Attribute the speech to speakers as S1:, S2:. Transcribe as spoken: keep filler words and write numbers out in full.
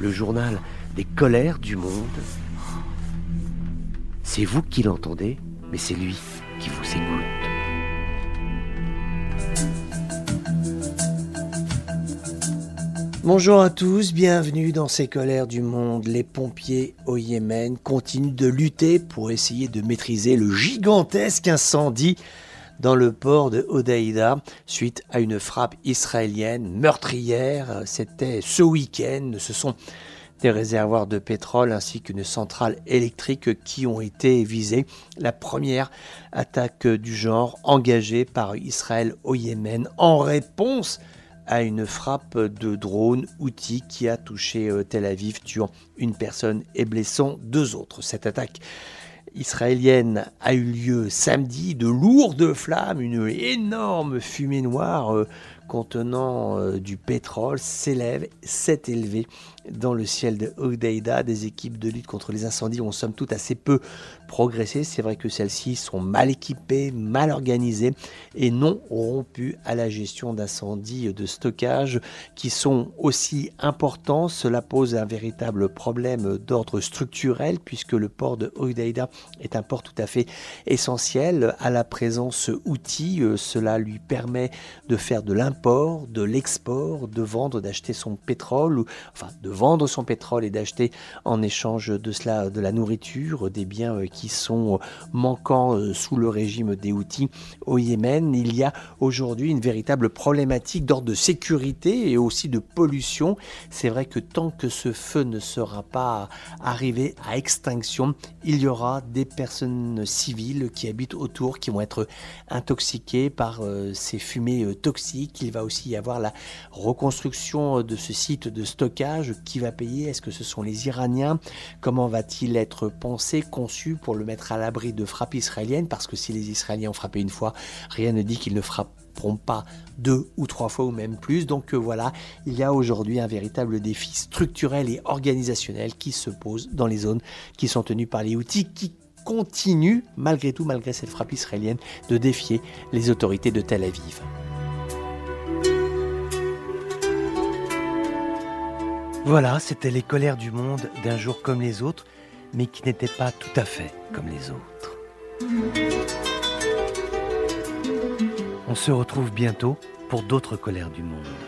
S1: le journal des colères du monde. C'est vous qui l'entendez, mais c'est lui qui vous écoute. Bonjour à tous, bienvenue dans ces colères du monde. Les pompiers au Yémen continuent de lutter pour essayer de maîtriser le gigantesque incendie dans le port de Hodeïda suite à une frappe israélienne meurtrière. C'était ce week-end. Ce sont des réservoirs de pétrole ainsi qu'une centrale électrique qui ont été visés. La première attaque du genre engagée par Israël au Yémen en réponse à une frappe de drone Houthi qui a touché Tel Aviv, tuant une personne et blessant deux autres. Cette attaque israélienne a eu lieu samedi. De lourdes flammes, une énorme fumée noire euh, contenant euh, du pétrole s'élève, s'est élevée dans le ciel de Hodeïda. Des équipes de lutte contre les incendies ont somme toute assez peu progressé. C'est vrai que celles-ci sont mal équipées, mal organisées et non rompues à la gestion d'incendies de stockage qui sont aussi importants. Cela pose un véritable problème d'ordre structurel puisque le port de Hodeïda est un port tout à fait essentiel à la présence Houthi. Cela lui permet de faire de l'import, de l'export, de vendre, d'acheter son pétrole, ou, enfin de vendre son pétrole et d'acheter en échange de cela de la nourriture, des biens qui sont manquants sous le régime des Houthis au Yémen. Il y a aujourd'hui une véritable problématique d'ordre de sécurité et aussi de pollution. C'est vrai que tant que ce feu ne sera pas arrivé à extinction, il y aura des personnes civiles qui habitent autour qui vont être intoxiquées par euh, ces fumées euh, toxiques. Il va aussi y avoir la reconstruction de ce site de stockage. Qui va payer? Est-ce que ce sont les Iraniens? Comment va-t-il être pensé, conçu pour le mettre à l'abri de frappes israéliennes? Parce que si les Israéliens ont frappé une fois, rien ne dit qu'ils ne frapperont pas deux ou trois fois ou même plus. Donc euh, voilà, il y a aujourd'hui un véritable défi structurel et organisationnel qui se pose dans les zones qui sont tenues par les Houthis, qui continuent, malgré tout, malgré cette frappe israélienne, de défier les autorités de Tel Aviv. Voilà, c'était les colères du monde d'un jour comme les autres, mais qui n'étaient pas tout à fait comme les autres. On se retrouve bientôt pour d'autres colères du monde.